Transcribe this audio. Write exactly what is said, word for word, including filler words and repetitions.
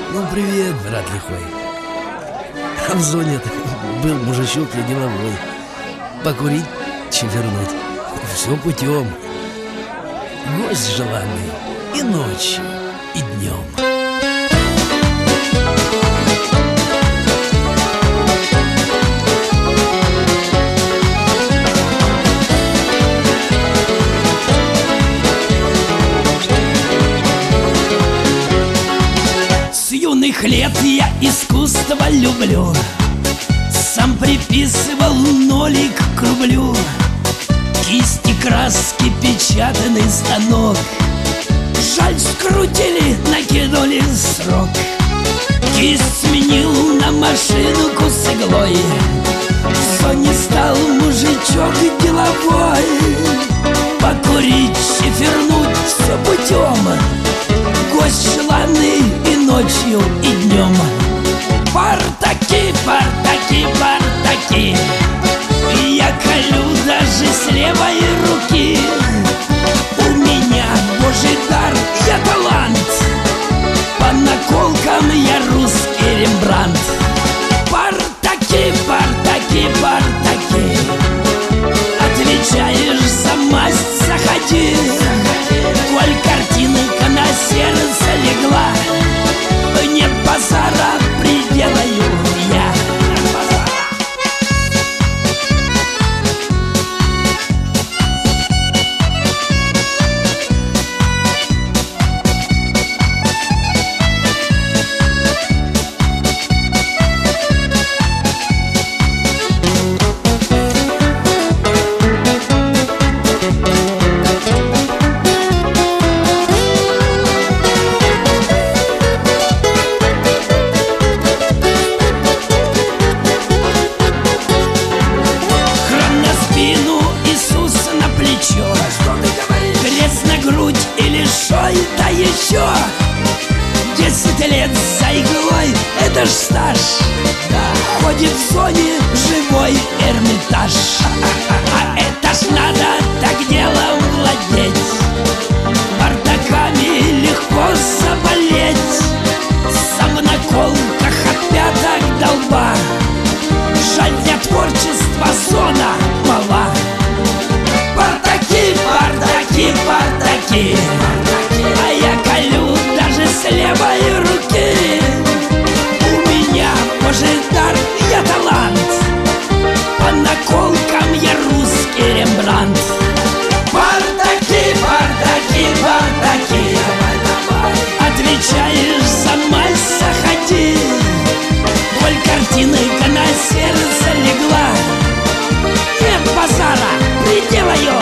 Ну, привет, брат лихой. А в зоне был мужичок я деловой. Покурить, чевернуть, все путем. Гость желанный и ночью, и днем. С юных лет я искусство люблю. Сам приписывал нолик к рублю. Кисти, краски, печатный станок. Жаль, скрутили, накинули срок. Кисть сменил на машинку с иглой. В зоне стал мужичок деловой. Покурить, чефернуть, все путем. Гость желанный и ночью, и днем. Партаки, партаки, партаки. Я колю даже с левой руки. У меня божий дар, я талант. По наколкам я русский Рембрандт. Партаки, партаки, партаки. Отвечаешь за масть, заходи. Коль картинка на сердце легла, нет базара, приделаю я. Крест на грудь или шой, да еще десять лет за иглой, это ж стаж. Ходит в зоне живой Эрмитаж. А это ж надо так делом владеть. Бардаками легко заболеть. Сам в наколках от пяток до лба. Жаль, для творчества зона мала. Бардаки, бардаки, бардаки. А я колю даже с левой руки. У меня божий дар, я талант. По наколкам я русский Рембрандт. Бардаки, бардаки, бардаки. Отвечаешь за масть, заходи. Коль картинка на сердце легла, нет базара, приделаю